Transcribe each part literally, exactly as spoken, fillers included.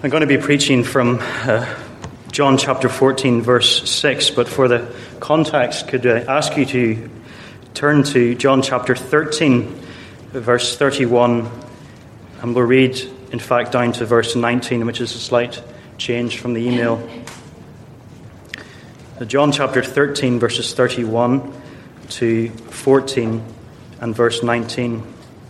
I'm going to be preaching from uh, John chapter fourteen, verse six, but for the context, could I ask you to turn to John chapter thirteen, verse thirty-one, and we'll read, in fact, down to verse nineteen, which is a slight change from the email. Uh, John chapter thirteen, verses thirty-one to fourteen, and verse nineteen.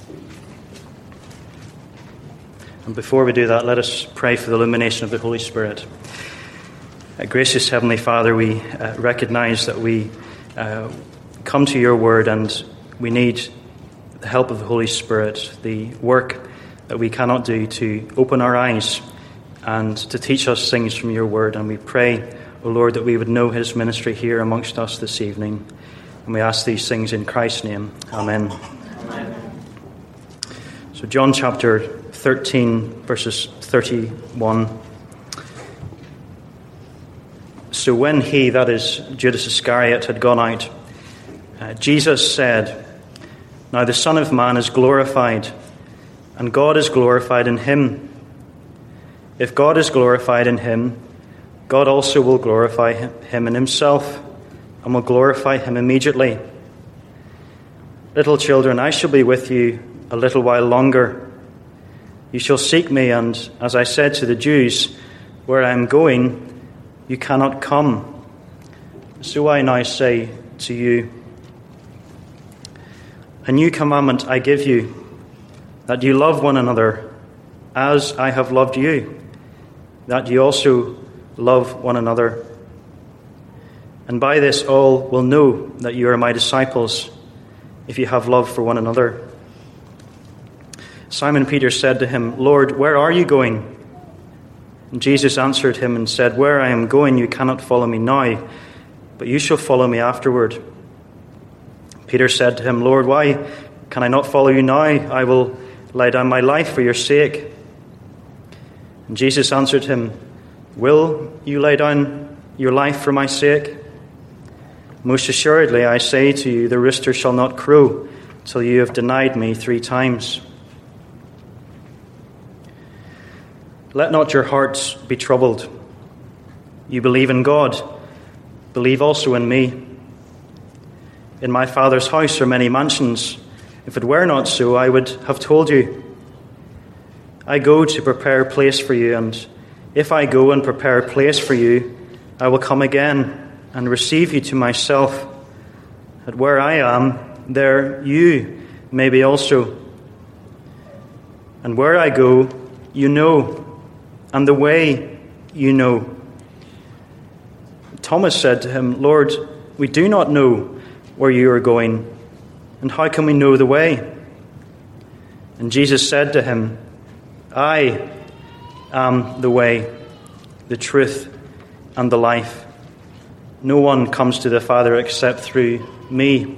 And before we do that, let us pray for the illumination of the Holy Spirit. Uh, gracious Heavenly Father, we uh, recognize that we uh, come to your word and we need the help of the Holy Spirit, the work that we cannot do to open our eyes and to teach us things from your word. And we pray, O Lord, that we would know his ministry here amongst us this evening. And we ask these things in Christ's name. Amen. Amen. So John chapter thirteen, verses thirty-one. So when he, that is Judas Iscariot, had gone out, uh, Jesus said, "Now the Son of Man is glorified, and God is glorified in him. If God is glorified in him, God also will glorify him in himself, and will glorify him immediately. Little children, I shall be with you a little while longer. You shall seek me, and as I said to the Jews, where I am going, you cannot come. So I now say to you, a new commandment I give you, that you love one another as I have loved you, that you also love one another. And by this all will know that you are my disciples, if you have love for one another." Simon Peter said to him, "Lord, where are you going?" And Jesus answered him and said, "Where I am going you cannot follow me now, but you shall follow me afterward." Peter said to him, "Lord, why can I not follow you now? I will lay down my life for your sake." And Jesus answered him, "Will you lay down your life for my sake? Most assuredly, I say to you, the rooster shall not crow till you have denied me three times. Let not your hearts be troubled. You believe in God, believe also in me. In my Father's house are many mansions. If it were not so, I would have told you. I go to prepare a place for you, and if I go and prepare a place for you, I will come again and receive you to myself, that where I am, there you may be also. And where I go, you know, and the way you know." Thomas said to him, "Lord, we do not know where you are going, and how can we know the way?" And Jesus said to him, "I am the way, the truth, and the life. No one comes to the Father except through me.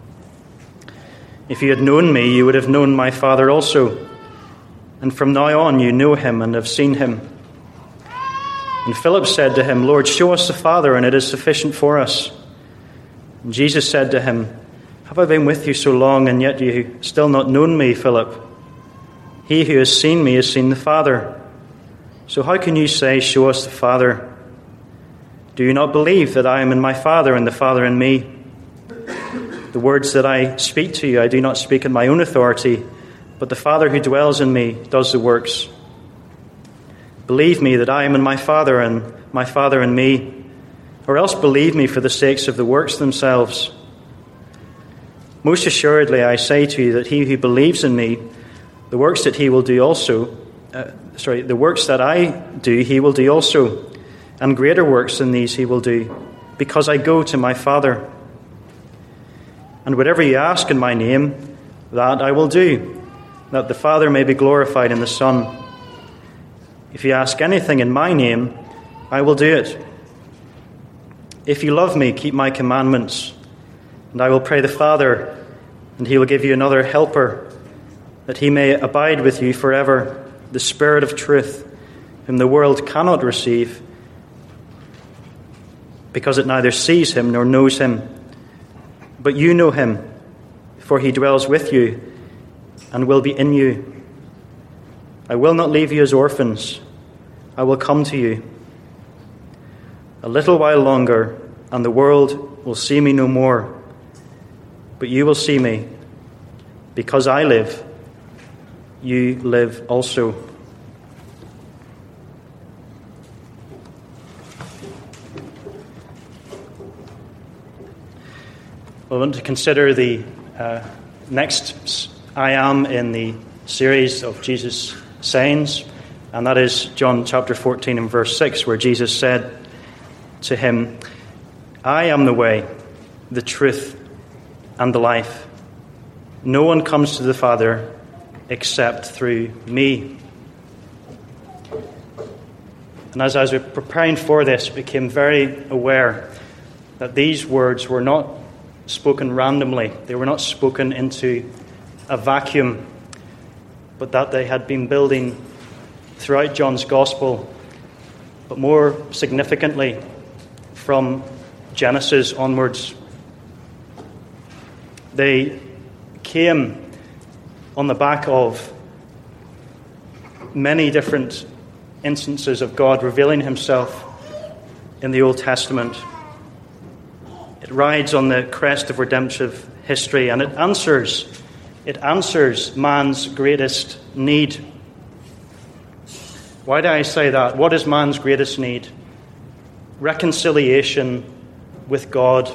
If you had known me, you would have known my Father also. And from now on you know him and have seen him." And Philip said to him, "Lord, show us the Father, and it is sufficient for us." And Jesus said to him, "Have I been with you so long, and yet you still not known me, Philip? He who has seen me has seen the Father. So how can you say, 'Show us the Father'? Do you not believe that I am in my Father, and the Father in me? The words that I speak to you, I do not speak in my own authority, but the Father who dwells in me does the works. Believe me that I am in my Father, and my Father in me, or else believe me for the sakes of the works themselves. Most assuredly I say to you that he who believes in me, the works that he will do also, uh, sorry, the works that I do he will do also, and greater works than these he will do, because I go to my Father. And whatever you ask in my name, that I will do, that the Father may be glorified in the Son. If you ask anything in my name, I will do it. If you love me, keep my commandments, and I will pray the Father, and he will give you another helper, that he may abide with you forever, the Spirit of truth, whom the world cannot receive, because it neither sees him nor knows him. But you know him, for he dwells with you and will be in you. I will not leave you as orphans. I will come to you. A little while longer, and the world will see me no more. But you will see me. Because I live, you live also. We want to consider the uh, next I am in the series of Jesus' sayings, and that is John chapter fourteen and verse six, where Jesus said to him, I am the way, the truth, and the life. No one comes to the Father except through me. And as I was preparing for this, I became very aware that these words were not spoken randomly. They were not spoken into a vacuum, but that they had been building throughout John's Gospel, but more significantly from Genesis onwards. They came on the back of many different instances of God revealing himself in the Old Testament. It rides on the crest of redemptive history, and it answers, it answers man's greatest need. Why do I say that? What is man's greatest need? Reconciliation with God.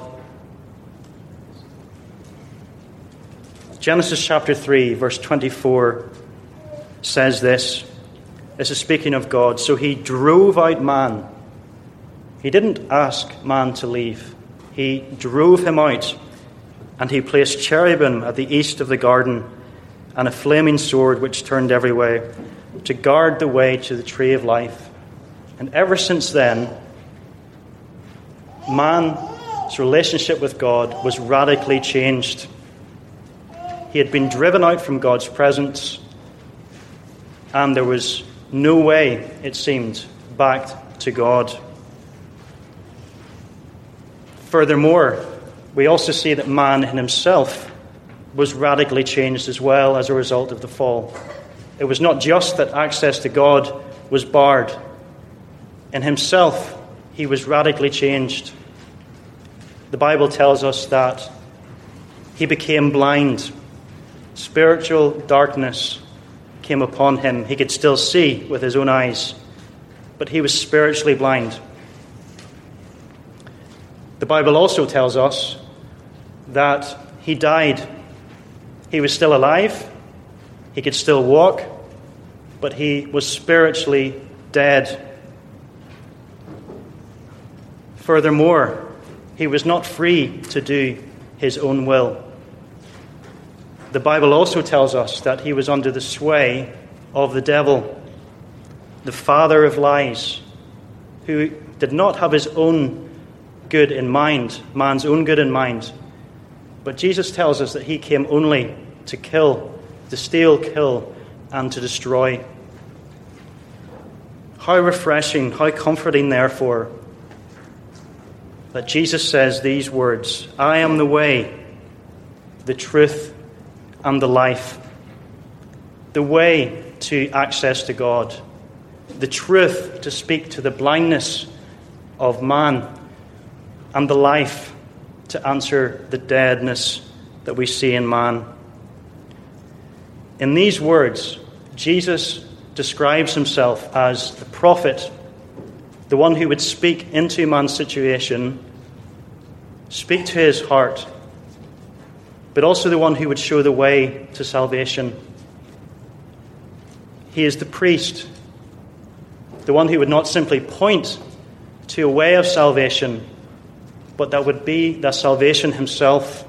Genesis chapter three, verse twenty-four says this. This is speaking of God. So he drove out man. He didn't ask man to leave. He drove him out, and he placed cherubim at the east of the garden and a flaming sword which turned every way to guard the way to the tree of life. And ever since then, man's relationship with God was radically changed. He had been driven out from God's presence, and there was no way, it seemed, back to God. Furthermore, we also see that man in himself was radically changed as well as a result of the fall. It was not just that access to God was barred. In himself, he was radically changed. The Bible tells us that he became blind. Spiritual darkness came upon him. He could still see with his own eyes, but he was spiritually blind. The Bible also tells us that he died. He was still alive. He could still walk, but he was spiritually dead. Furthermore, he was not free to do his own will. The Bible also tells us that he was under the sway of the devil, the father of lies, who did not have his own good in mind, man's own good in mind. But Jesus tells us that he came only to kill, to steal, kill, and to destroy. How refreshing, how comforting, therefore, that Jesus says these words, I am the way, the truth, and the life. The way to access to God. The truth to speak to the blindness of man. And the life to answer the deadness that we see in man. In these words, Jesus describes himself as the prophet, the one who would speak into man's situation, speak to his heart, but also the one who would show the way to salvation. He is the priest, the one who would not simply point to a way of salvation, but that would be that salvation himself.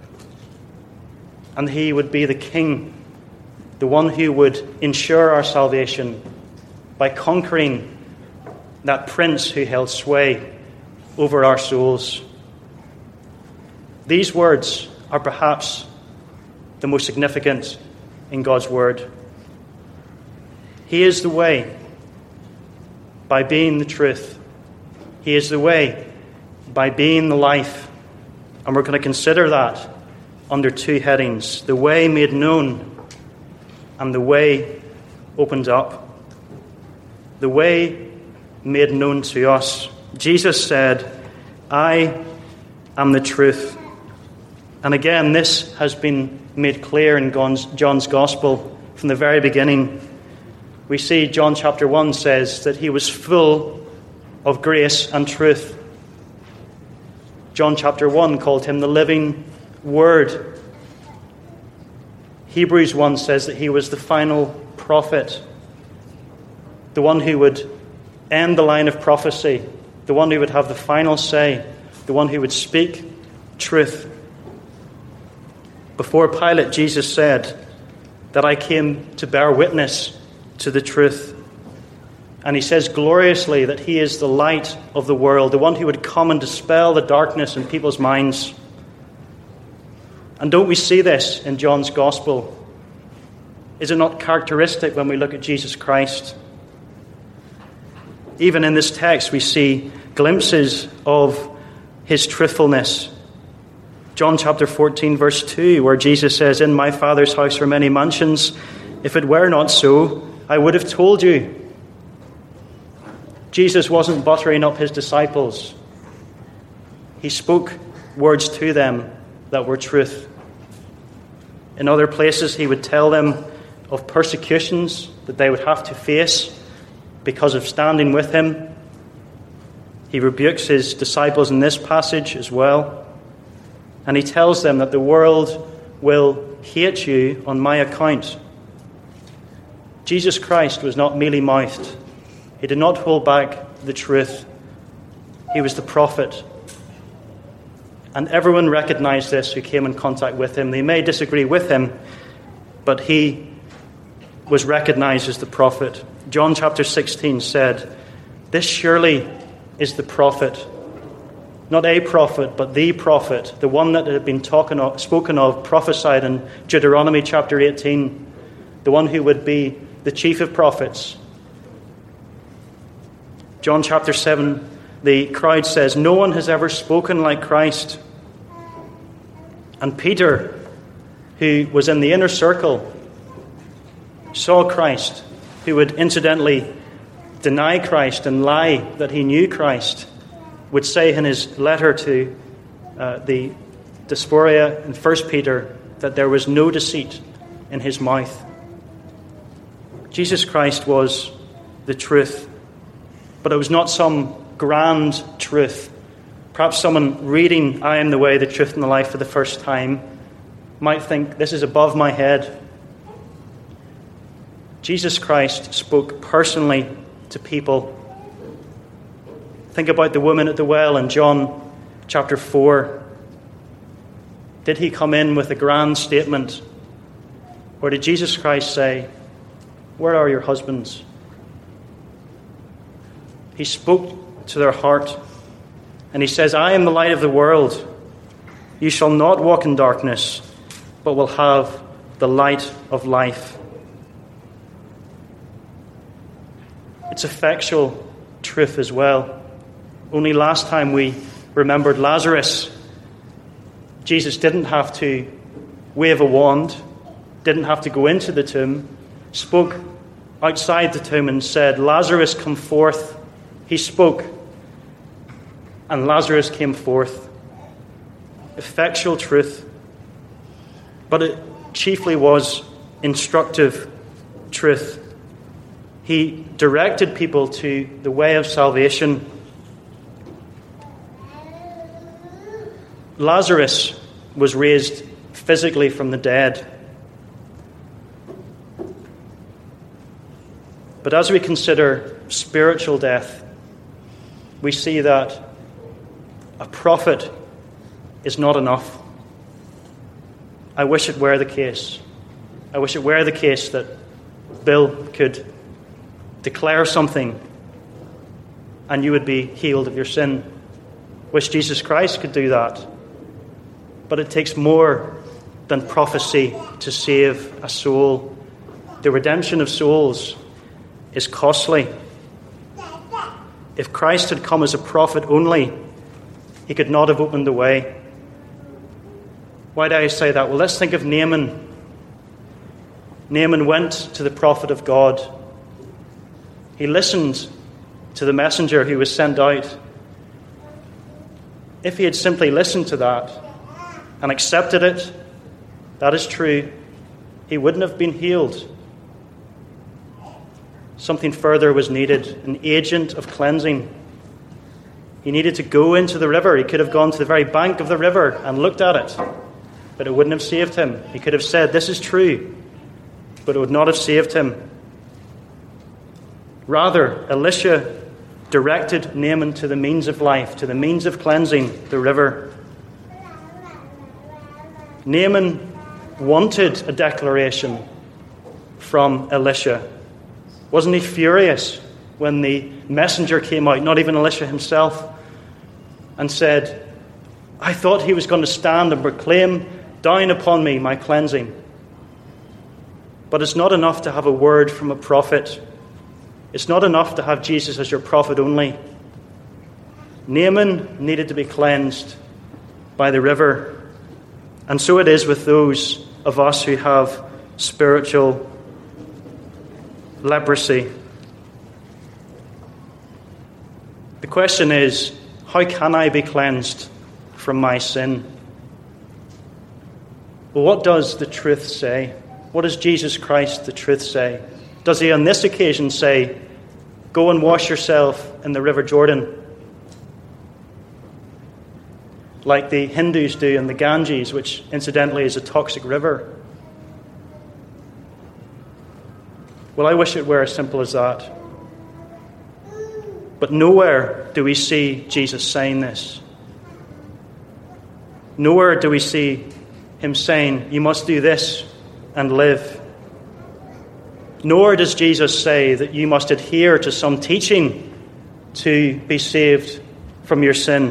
And he would be the king, the one who would ensure our salvation by conquering that prince who held sway over our souls. These words are perhaps the most significant in God's word. He is the way by being the truth. He is the way by being the life. And we're going to consider that under two headings: the way made known and the way opened up. the way made known to us. Jesus said, I am the truth. And again, this has been made clear in John's Gospel from the very beginning. We see John chapter one says that he was full of grace and truth. John chapter one called him the living Word. Hebrews one says that he was the final prophet, the one who would end the line of prophecy, the one who would have the final say, the one who would speak truth. Before Pilate, Jesus said that I came to bear witness to the truth. And he says gloriously that he is the light of the world, the one who would come and dispel the darkness in people's minds. And don't we see this in John's Gospel? Is it not characteristic when we look at Jesus Christ? Even in this text, we see glimpses of his truthfulness. John chapter fourteen, verse two, where Jesus says, in my Father's house are many mansions. If it were not so, I would have told you. Jesus wasn't buttering up his disciples. He spoke words to them that were truth. In other places, he would tell them of persecutions that they would have to face because of standing with him. He rebukes his disciples in this passage as well. And he tells them that the world will hate you on my account. Jesus Christ was not mealy-mouthed. He did not hold back the truth. He was the prophet. And everyone recognized this who came in contact with him. They may disagree with him, but he was recognized as the prophet. John chapter sixteen said, this surely is the prophet. Not a prophet, but the prophet, the one that had been talking of, spoken of, prophesied in Deuteronomy chapter eighteen, the one who would be the chief of prophets. John chapter seven, the crowd says, no one has ever spoken like Christ. And Peter, who was in the inner circle, saw Christ, who would incidentally deny Christ and lie that he knew Christ, would say in his letter to uh, the Diaspora in First Peter that there was no deceit in his mouth. Jesus Christ was the truth, but it was not some grand truth. Perhaps someone reading I am the way, the truth, and the life for the first time might think this is above my head. Jesus Christ spoke personally to people. Think about the woman at the well in John chapter four. Did he come in with a grand statement? Or did Jesus Christ say, where are your husbands? He spoke to their heart. And he says, I am the light of the world. You shall not walk in darkness, but will have the light of life. It's effectual truth as well. Only last time we remembered Lazarus, Jesus didn't have to wave a wand, didn't have to go into the tomb, spoke outside the tomb and said, Lazarus, come forth. He spoke, and Lazarus came forth. Effectual truth, but it chiefly was instructive truth. He directed people to the way of salvation. Lazarus was raised physically from the dead. But as we consider spiritual death, we see that a prophet is not enough. I wish it were the case. I wish it were the case that Bill could declare something and you would be healed of your sin. Wish Jesus Christ could do that. But it takes more than prophecy to save a soul. The redemption of souls is costly. If Christ had come as a prophet only, he could not have opened the way. Why do I say that? Well, let's think of Naaman. Naaman went to the prophet of God. He listened to the messenger who was sent out. If he had simply listened to that and accepted it, that is true, he wouldn't have been healed. Something further was needed, an agent of cleansing. He needed to go into the river. He could have gone to the very bank of the river and looked at it, but it wouldn't have saved him. He could have said, "This is true," but it would not have saved him. Rather, Elisha directed Naaman to the means of life, to the means of cleansing, the river. Naaman wanted a declaration from Elisha. Wasn't he furious when the messenger came out, not even Elisha himself, and said, "I thought he was going to stand and proclaim down upon me my cleansing." But it's not enough to have a word from a prophet. It's not enough to have Jesus as your prophet only. Naaman needed to be cleansed by the river. And so it is with those of us who have spiritual leprosy. The question is, how can I be cleansed from my sin? Well, what does the truth say? What does Jesus Christ, the truth, say? Does he on this occasion say, "Go and wash yourself in the River Jordan," like the Hindus do in the Ganges, which incidentally is a toxic river? Well, I wish it were as simple as that. But nowhere do we see Jesus saying this. Nowhere do we see him saying, "You must do this and live." Nor does Jesus say that you must adhere to some teaching to be saved from your sin.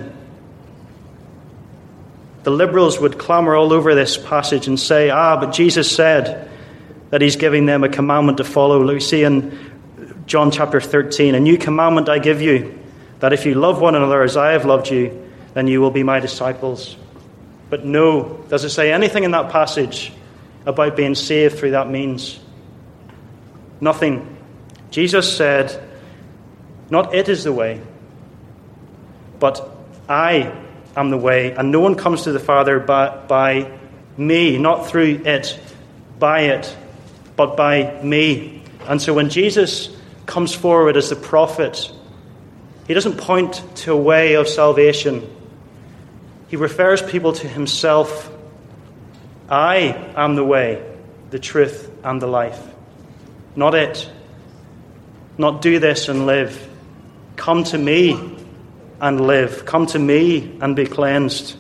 The liberals would clamor all over this passage and say, ah, but Jesus said that he's giving them a commandment to follow. We see in John chapter thirteen, "A new commandment I give you, that if you love one another as I have loved you, then you will be my disciples." But no, does it say anything in that passage about being saved through that means? Nothing. Jesus said, not it is the way, but I am the way, and no one comes to the Father but by me, not through it, by it, but by me. And so when Jesus comes forward as the prophet, he doesn't point to a way of salvation. He refers people to himself. I am the way, the truth, and the life. Not it. Not do this and live. Come to me and live. Come to me and be cleansed.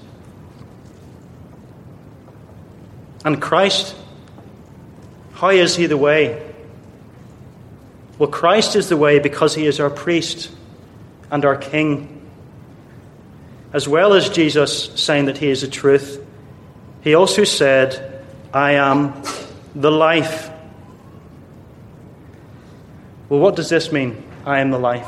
And Christ, how is he the way? Well, Christ is the way because he is our priest and our king. As well as Jesus saying that he is the truth, he also said, I am the life. Well, what does this mean? I am the life.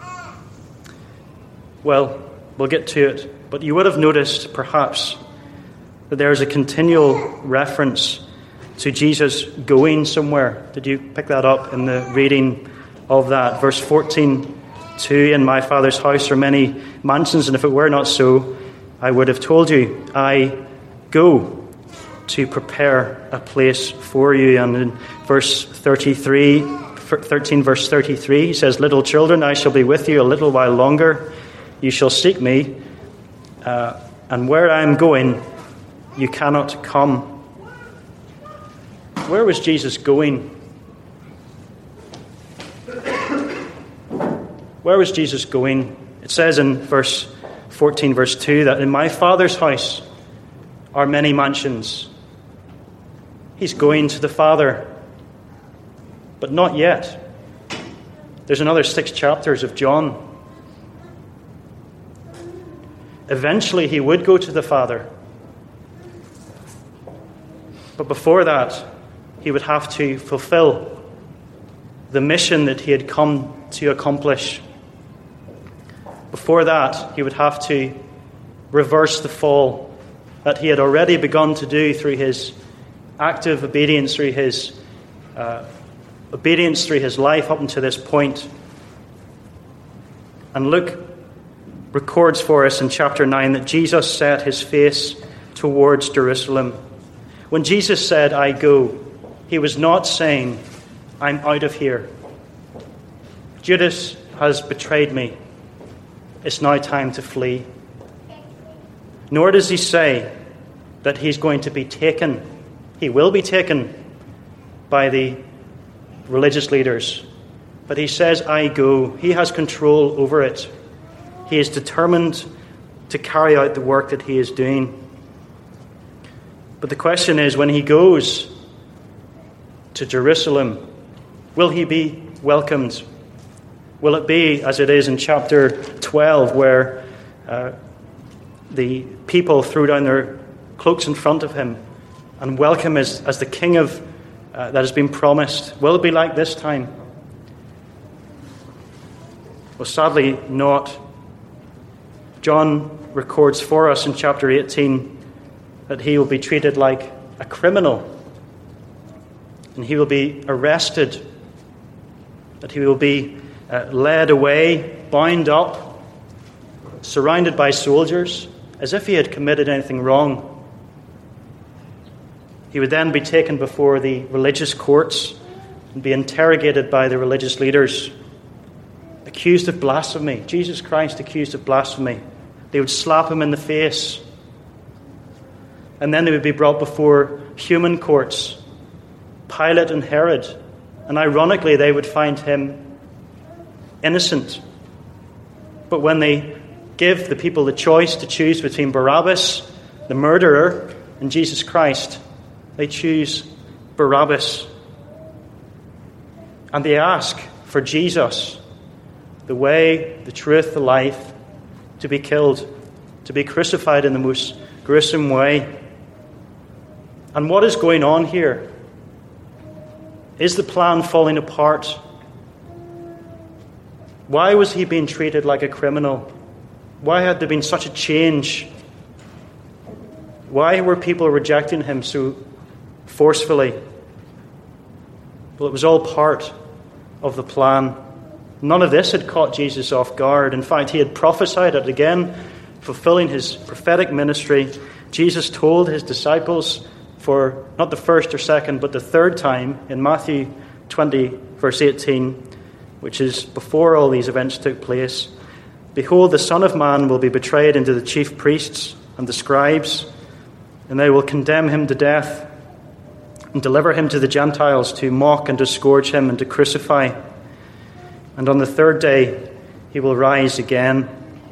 Well, we'll get to it. But you would have noticed, perhaps, that there is a continual reference to Jesus going somewhere. Did you pick that up in the reading of that? Verse fourteen, two, in my Father's house are many mansions, and if it were not so, I would have told you, I go to prepare a place for you. And in verse thirty-three, thirteen, verse thirty-three, he says, little children, I shall be with you a little while longer. You shall seek me, uh, and where I am going, you cannot come. Where was Jesus going? Where was Jesus going? It says in verse fourteen, verse two, that in my Father's house are many mansions. He's going to the Father, but not yet. There's another six chapters of John. Eventually he would go to the Father. But before that, he would have to fulfill the mission that he had come to accomplish. Before that, he would have to reverse the fall that he had already begun to do through his active obedience, through his uh, obedience through his life up until this point. And Luke records for us in chapter nine that Jesus set his face towards Jerusalem. When Jesus said, I go, he was not saying, I'm out of here. Judas has betrayed me. It's now time to flee. Nor does he say that he's going to be taken. He will be taken by the religious leaders. But he says, I go. He has control over it. He is determined to carry out the work that he is doing. But the question is, when he goes to Jerusalem, will he be welcomed? Will it be, as it is in chapter twelve, where uh, the people threw down their cloaks in front of him and welcome as, as the king of uh, that has been promised? Will it be like this time? Well, sadly not. John records for us in chapter eighteen that he will be treated like a criminal, and he will be arrested, that he will be uh, led away, bound up, surrounded by soldiers, as if he had committed anything wrong. He would then be taken before the religious courts and be interrogated by the religious leaders, accused of blasphemy. Jesus Christ accused of blasphemy. They would slap him in the face. And then they would be brought before human courts, Pilate and Herod. And ironically, they would find him innocent. But when they give the people the choice to choose between Barabbas, the murderer, and Jesus Christ, they choose Barabbas. And they ask for Jesus, the way, the truth, the life, to be killed, to be crucified in the most gruesome way. And what is going on here? Is the plan falling apart? Why was he being treated like a criminal? Why had there been such a change? Why were people rejecting him so forcefully? Well, it was all part of the plan. None of this had caught Jesus off guard. In fact, he had prophesied it again, fulfilling his prophetic ministry. Jesus told his disciples for not the first or second, but the third time in Matthew twenty, verse eighteen, which is before all these events took place, behold, the Son of Man will be betrayed into the chief priests and the scribes, and they will condemn him to death and deliver him to the Gentiles to mock and to scourge him and to crucify. And on the third day he will rise again.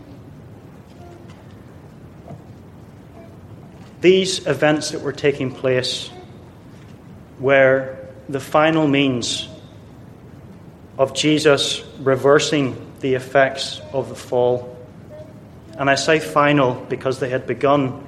These events that were taking place were the final means of Jesus reversing the effects of the fall. And I say final because they had begun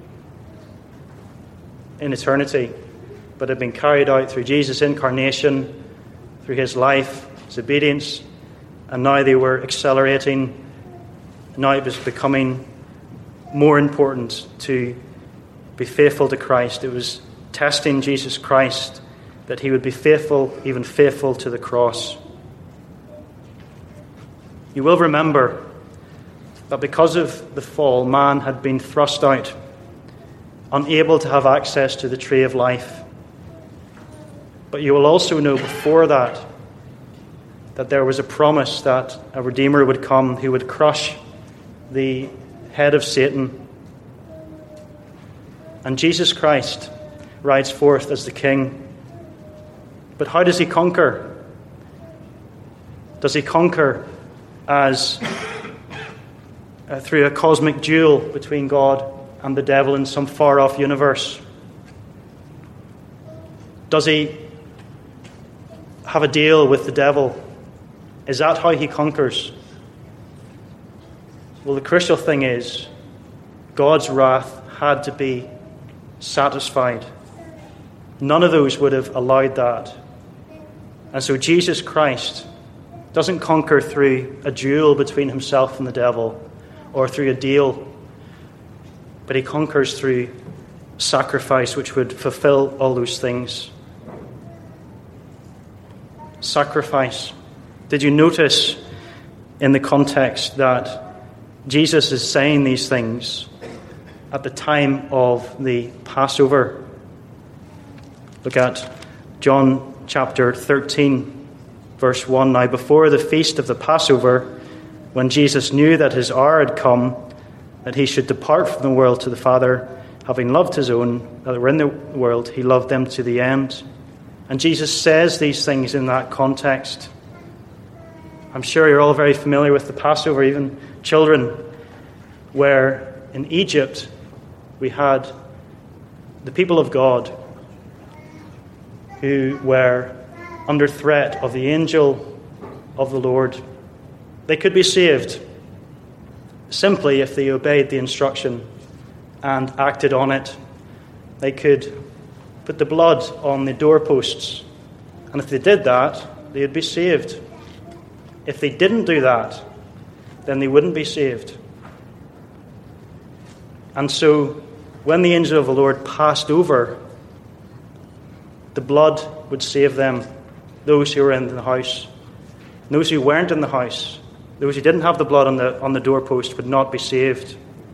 in eternity, but had been carried out through Jesus' incarnation, through his life, his obedience, and now they were accelerating. Now it was becoming more important to be faithful to Christ. It was testing Jesus Christ, that he would be faithful, even faithful to the cross. You will remember that because of the fall, man had been thrust out, unable to have access to the tree of life. But you will also know before that, that there was a promise that a Redeemer would come who would crush the head of Satan. And Jesus Christ rides forth as the King. But how does he conquer? Does he conquer as uh, through a cosmic duel between God and the devil in some far-off universe? Does he have a deal with the devil? Is that how he conquers? Well, the crucial thing is God's wrath had to be satisfied. None of those would have allowed that. And so Jesus Christ doesn't conquer through a duel between himself and the devil or through a deal, but he conquers through sacrifice, which would fulfill all those things. Sacrifice. Did you notice in the context that Jesus is saying these things at the time of the Passover. Look at John chapter thirteen, verse one. Now before the feast of the Passover, when Jesus knew that his hour had come, that he should depart from the world to the Father, having loved his own that were in the world, he loved them to the end. And Jesus says these things in that context. I'm sure you're all very familiar with the Passover, even children, where in Egypt we had the people of God who were under threat of the angel of the Lord. They could be saved simply if they obeyed the instruction and acted on it. They could put the blood on the doorposts, and if they did that, they would be saved. If they didn't do that, then they wouldn't be saved. And so, when the angel of the Lord passed over, the blood would save them, those who were in the house. Those who weren't in the house, those who didn't have the blood on the on the doorpost, would not be saved.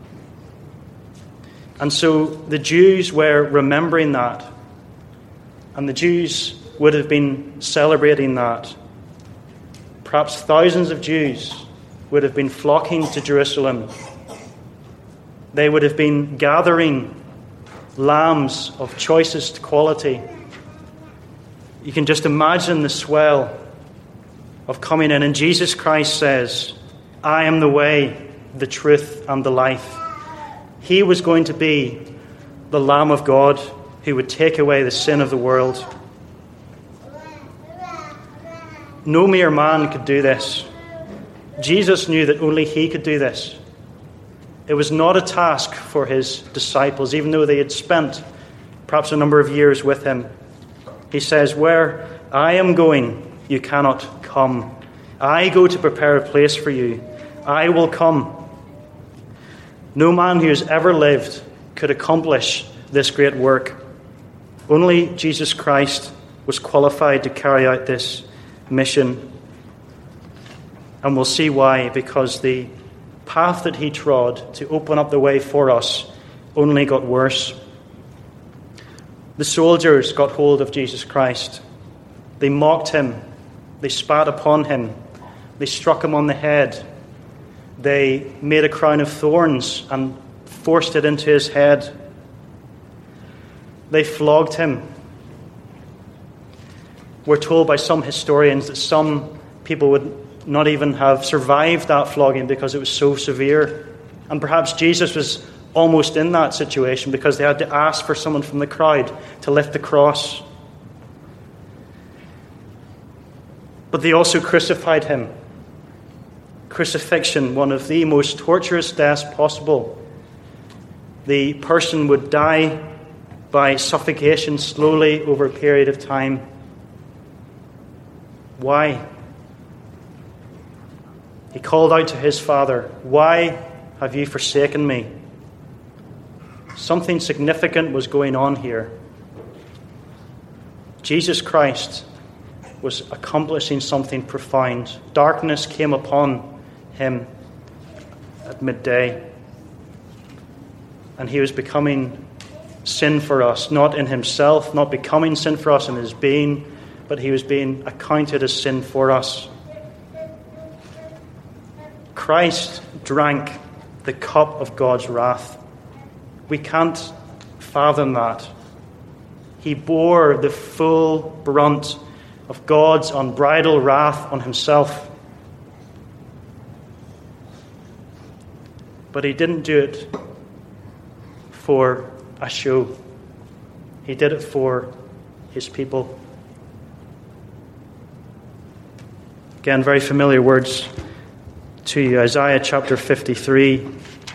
And so the Jews were remembering that, and the Jews would have been celebrating that. Perhaps thousands of Jews would have been flocking to Jerusalem. They would have been gathering lambs of choicest quality. You can just imagine the swell of coming in. And Jesus Christ says, I am the way, the truth, and the life. He was going to be the Lamb of God who would take away the sin of the world. No mere man could do this. Jesus knew that only he could do this. It was not a task for his disciples, even though they had spent perhaps a number of years with him. He says, where I am going, you cannot come. I go to prepare a place for you. I will come. No man who has ever lived could accomplish this great work. Only Jesus Christ was qualified to carry out this mission. And we'll see why, because the path that he trod to open up the way for us only got worse. The soldiers got hold of Jesus Christ. They mocked him. They spat upon him. They struck him on the head. They made a crown of thorns and forced it into his head. They flogged him. We're told by some historians that some people would not even have survived that flogging because it was so severe. And perhaps Jesus was almost in that situation because they had to ask for someone from the crowd to lift the cross. But they also crucified him. Crucifixion, one of the most torturous deaths possible. The person would die by suffocation slowly over a period of time. Why? He called out to his Father, why have you forsaken me? Something significant was going on here. Jesus Christ was accomplishing something profound. Darkness came upon him at midday, and he was becoming sin for us, not in himself, not becoming sin for us in his being, but he was being accounted as sin for us. Christ drank the cup of God's wrath. We can't fathom that. He bore the full brunt of God's unbridled wrath on himself. But he didn't do it for a show. He did it for his people. Again, very familiar words to you. Isaiah chapter fifty-three.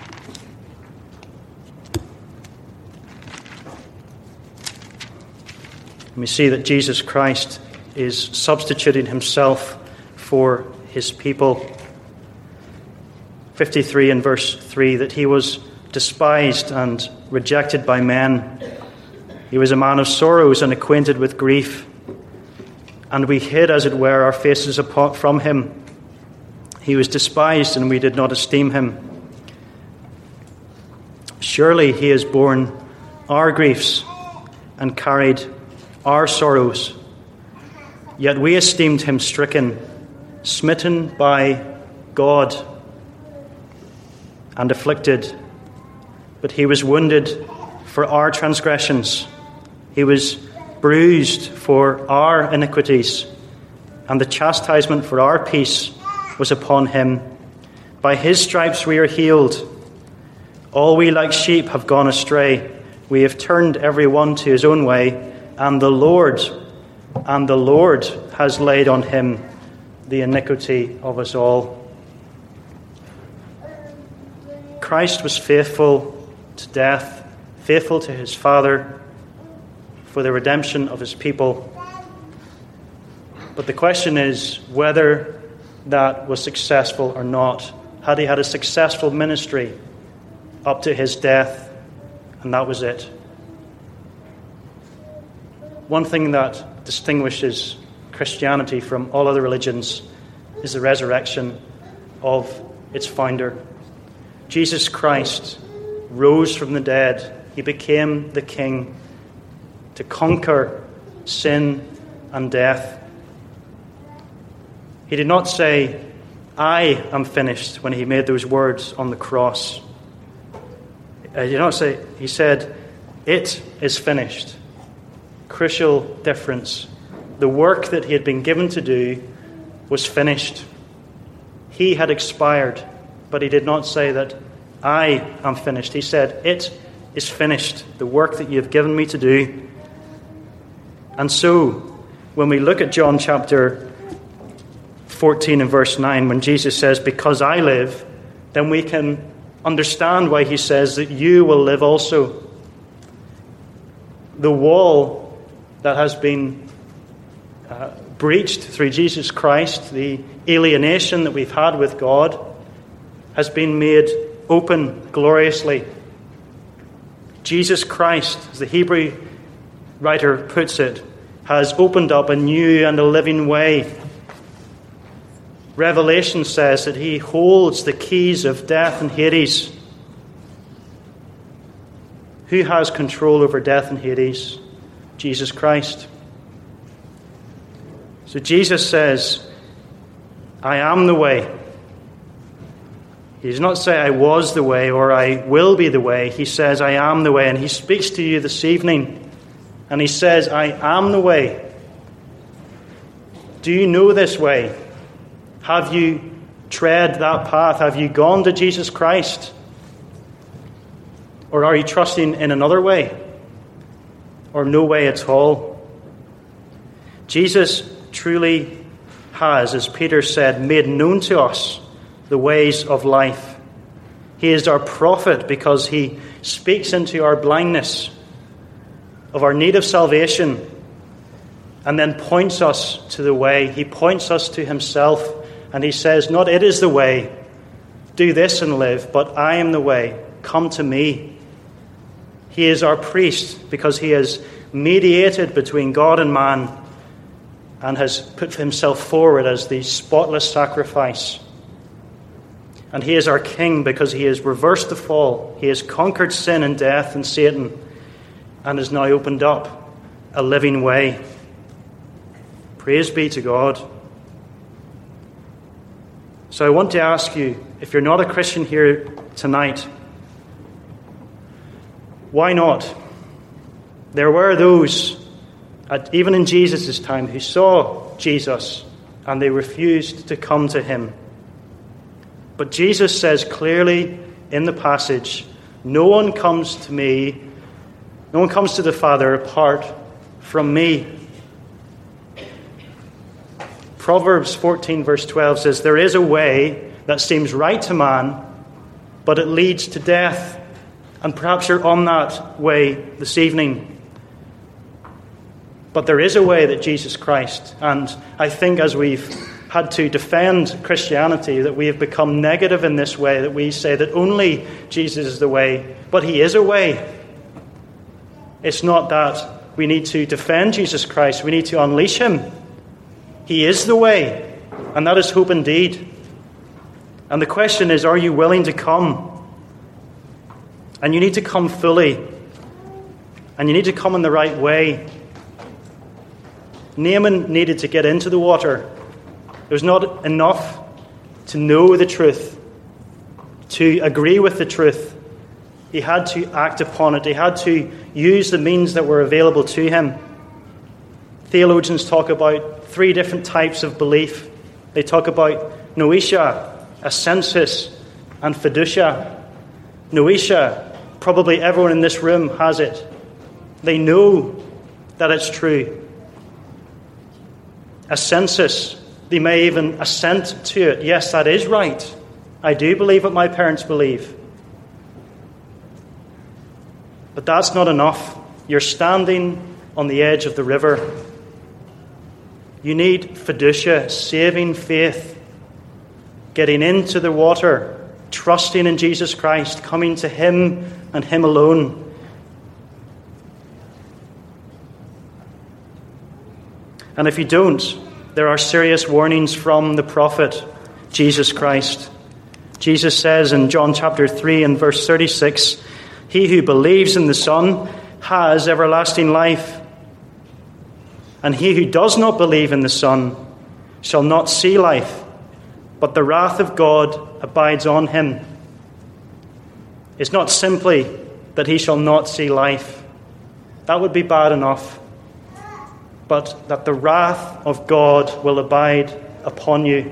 We see that Jesus Christ is substituting himself for his people. fifty-three and verse three, that he was despised and rejected by men. He was a man of sorrows and acquainted with grief. And we hid, as it were, our faces apart from him. He was despised, and we did not esteem him. Surely he has borne our griefs and carried our sorrows. Yet we esteemed him stricken, smitten by God, and afflicted. But he was wounded for our transgressions. He was bruised for our iniquities, and the chastisement for our peace was upon him. By his stripes we are healed. All we like sheep have gone astray. We have turned every one to his own way, and the Lord, and the Lord has laid on him the iniquity of us all. Christ was faithful to death, faithful to his Father for the redemption of his people. But the question is whether that was successful or not. Had he had a successful ministry up to his death, and that was it? One thing that distinguishes Christianity from all other religions is the resurrection of its founder. Jesus Christ rose from the dead. He became the King to conquer sin and death. He did not say, "I am finished," when he made those words on the cross. He did not say, he said, "It is finished." Crucial difference. The work that he had been given to do was finished. He had expired, but he did not say that I am finished. He said, "It is finished, the work that you have given me to do." And so, when we look at John chapter fourteen and verse nine, when Jesus says, "Because I live," then we can understand why he says that you will live also. The wall that has been uh, breached through Jesus Christ, the alienation that we've had with God, has been made open gloriously. Jesus Christ, as the Hebrew writer puts it, has opened up a new and a living way. Revelation says that he holds the keys of death and Hades. Who has control over death and Hades? Jesus Christ. So Jesus says, "I am the way." He does not say, "I was the way," or "I will be the way." He says, "I am the way." And he speaks to you this evening, and he says, "I am the way." Do you know this way? Have you tread that path? Have you gone to Jesus Christ? Or are you trusting in another way? Or no way at all? Jesus truly has, as Peter said, made known to us the ways of life. He is our prophet because he speaks into our blindness of our need of salvation and then points us to the way. He points us to himself. And he says, not "it is the way, do this and live," but "I am the way, come to me." He is our priest because he has mediated between God and man and has put himself forward as the spotless sacrifice. And he is our king because he has reversed the fall. He has conquered sin and death and Satan and has now opened up a living way. Praise be to God. So I want to ask you, if you're not a Christian here tonight, why not? There were those, at, even in Jesus' time, who saw Jesus and they refused to come to him. But Jesus says clearly in the passage, no one comes to me, no one comes to the Father apart from me. Proverbs fourteen verse twelve says, "There is a way that seems right to man, but it leads to death." And perhaps you're on that way this evening. But there is a way that Jesus Christ, and I think as we've had to defend Christianity, that we have become negative in this way, that we say that only Jesus is the way, but he is a way. It's not that we need to defend Jesus Christ, we need to unleash him. He is the way, and that is hope indeed. And the question is, are you willing to come? And you need to come fully. And you need to come in the right way. Naaman needed to get into the water. It was not enough to know the truth, to agree with the truth. He had to act upon it. He had to use the means that were available to him. Theologians talk about three different types of belief. They talk about noetia, assensus, and fiducia. Noetia, probably everyone in this room has it. They know that it's true. Assensus, they may even assent to it. Yes, that is right. I do believe what my parents believe. But that's not enough. You're standing on the edge of the river. You need fiducia, saving faith, getting into the water, trusting in Jesus Christ, coming to Him and Him alone. And if you don't, there are serious warnings from the prophet, Jesus Christ. Jesus says in John chapter three and verse thirty-six, "He who believes in the Son has everlasting life. And he who does not believe in the Son shall not see life, but the wrath of God abides on him." It's not simply that he shall not see life. That would be bad enough. But that the wrath of God will abide upon you.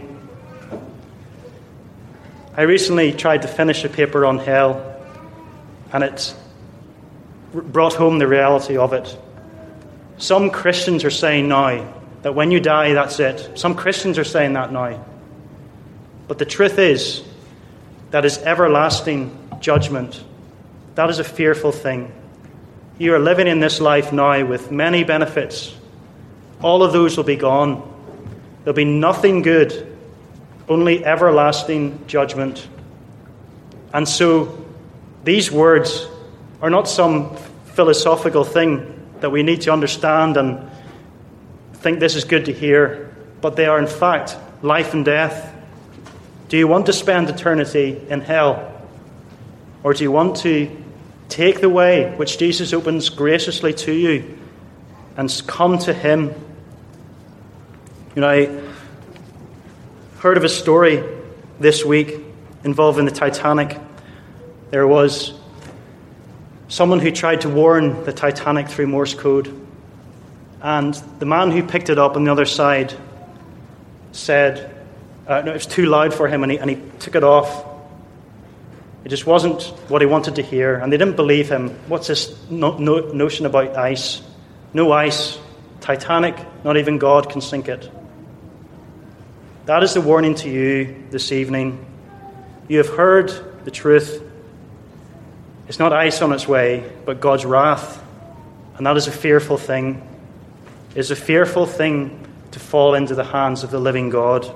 I recently tried to finish a paper on hell, and it brought home the reality of it. Some Christians are saying now that when you die, that's it. Some Christians are saying that now. But the truth is, that is everlasting judgment. That is a fearful thing. You are living in this life now with many benefits. All of those will be gone. There'll be nothing good, only everlasting judgment. And so, these words are not some philosophical thing that we need to understand and think this is good to hear, but they are in fact life and death. Do you want to spend eternity in hell? Or do you want to take the way which Jesus opens graciously to you and come to Him? You know, I heard of a story this week involving the Titanic. There was someone who tried to warn the Titanic through Morse code. And the man who picked it up on the other side said, uh, no, it was too loud for him, and he, and he took it off. It just wasn't what he wanted to hear, and they didn't believe him. What's this no, no, notion about ice? No ice. Titanic, not even God can sink it. That is the warning to you this evening. You have heard the truth. It's not ice on its way, but God's wrath. And that is a fearful thing. It is a fearful thing to fall into the hands of the living God.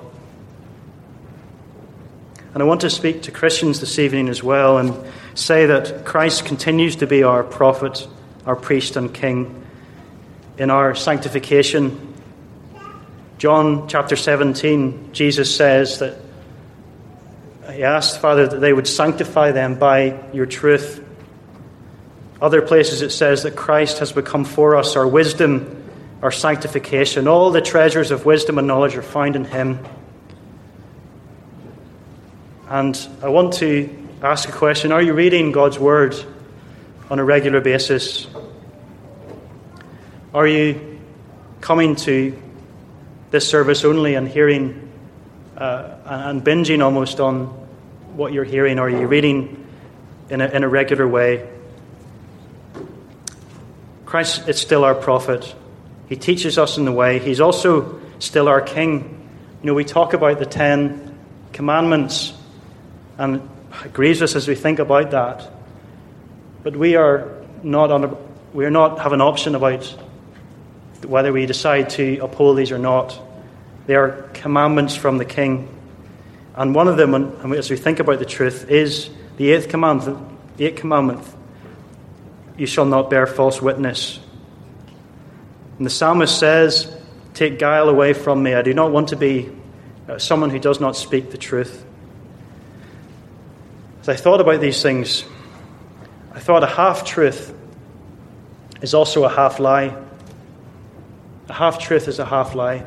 And I want to speak to Christians this evening as well and say that Christ continues to be our prophet, our priest and king in our sanctification. John chapter seventeen, Jesus says that He asked, Father, that they would sanctify them by your truth. Other places it says that Christ has become for us our wisdom, our sanctification. All the treasures of wisdom and knowledge are found in Him. And I want to ask a question. Are you reading God's Word on a regular basis? Are you coming to this service only and hearing uh, and binging almost on what you're hearing? Or are you reading in a, in a regular way? Christ is still our prophet. He teaches us in the way. He's also still our king. You know, we talk about the Ten Commandments, and it grieves us as we think about that. But we are not on a, we are not have an option about whether we decide to uphold these or not. They are commandments from the King. And one of them, and as we think about the truth, is the eighth commandment. The eighth commandment: you shall not bear false witness. And the psalmist says, "Take guile away from me. I do not want to be someone who does not speak the truth." As I thought about these things, I thought a half-truth is also a half-lie. A half-truth is a half-lie.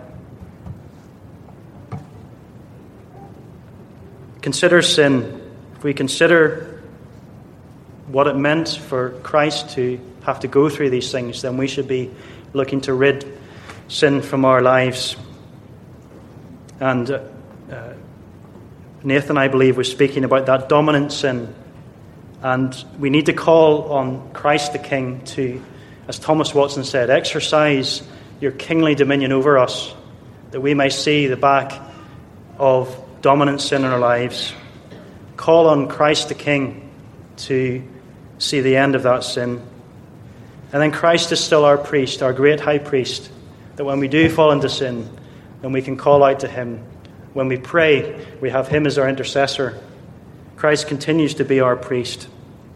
Consider sin. If we consider what it meant for Christ to have to go through these things, then we should be looking to rid sin from our lives. And uh, uh, Nathan, I believe, was speaking about that dominant sin. And we need to call on Christ the King to, as Thomas Watson said, exercise your kingly dominion over us, that we may see the back of dominant sin in our lives. Call on Christ the King to see the end of that sin. And then Christ is still our priest, our great high priest, that when we do fall into sin, then we can call out to him. When we pray, we have him as our intercessor. Christ continues to be our priest.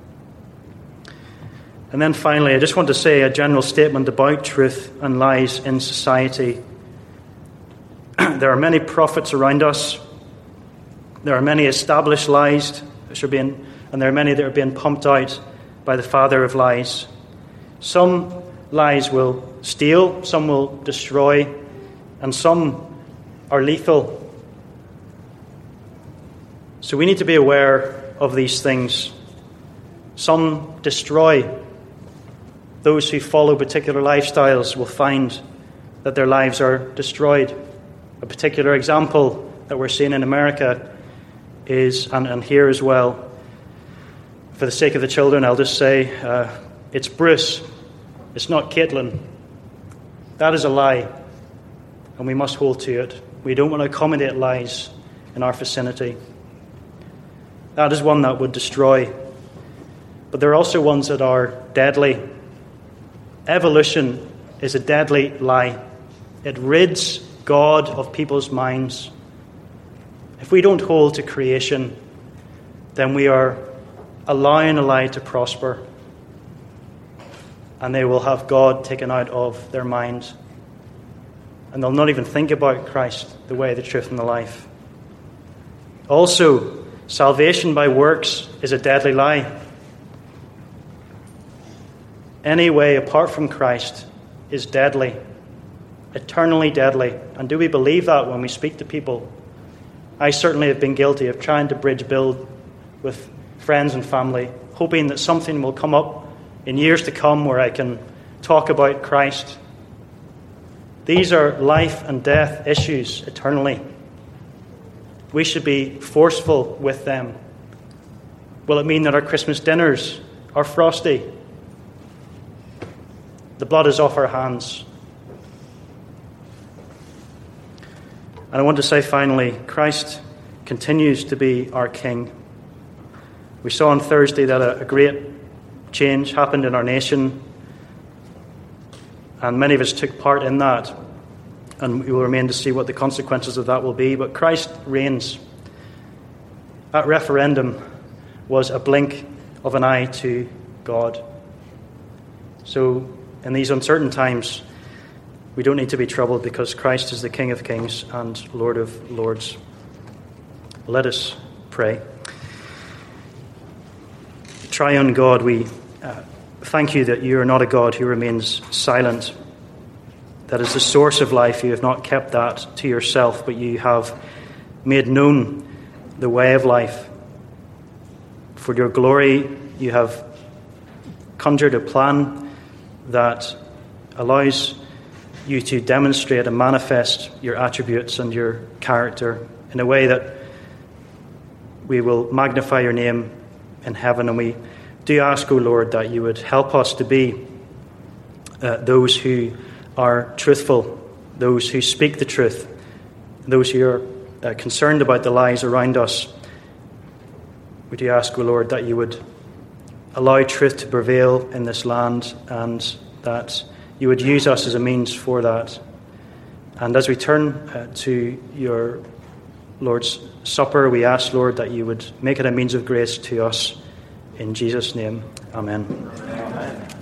And then finally, I just want to say a general statement about truth and lies in society. There are many prophets around us. There are many established lies, which are being, and there are many that are being pumped out by the father of lies. Some lies will steal, some will destroy, and some are lethal. So we need to be aware of these things. Some destroy. Those who follow particular lifestyles will find that their lives are destroyed. A particular example that we're seeing in America is, and, and here as well, for the sake of the children, I'll just say, uh, it's Bruce. It's not Caitlin. That is a lie, and we must hold to it. We don't want to accommodate lies in our vicinity. That is one that would destroy. But there are also ones that are deadly. Evolution is a deadly lie. It rids God of people's minds. If we don't hold to creation, then we are allowing a lie to prosper. And they will have God taken out of their minds. And they'll not even think about Christ, the way, the truth, and the life. Also, salvation by works is a deadly lie. Any way apart from Christ is deadly, eternally deadly. And do we believe that when we speak to people? I certainly have been guilty of trying to bridge build with friends and family, hoping that something will come up in years to come where I can talk about Christ. These are life and death issues eternally. We should be forceful with them. Will it mean that our Christmas dinners are frosty? The blood is off our hands. And I want to say finally, Christ continues to be our King. We saw on Thursday that a, a great change happened in our nation, and many of us took part in that, and we will remain to see what the consequences of that will be. But Christ reigns. That referendum was a blink of an eye to God. So in these uncertain times, we don't need to be troubled, because Christ is the King of Kings and Lord of Lords. Let us pray. Triune God, we uh, thank you that you are not a God who remains silent. That is the source of life. You have not kept that to yourself, but you have made known the way of life. For your glory, you have conjured a plan that allows you to demonstrate and manifest your attributes and your character in a way that we will magnify your name in heaven. And we do ask, O Lord, that you would help us to be uh, those who are truthful, those who speak the truth, those who are uh, concerned about the lies around us. We do ask, O Lord, that you would allow truth to prevail in this land, and that you would use us as a means for that. And as we turn uh, to your Lord's Supper, we ask, Lord, that you would make it a means of grace to us. In Jesus' name, amen. Amen.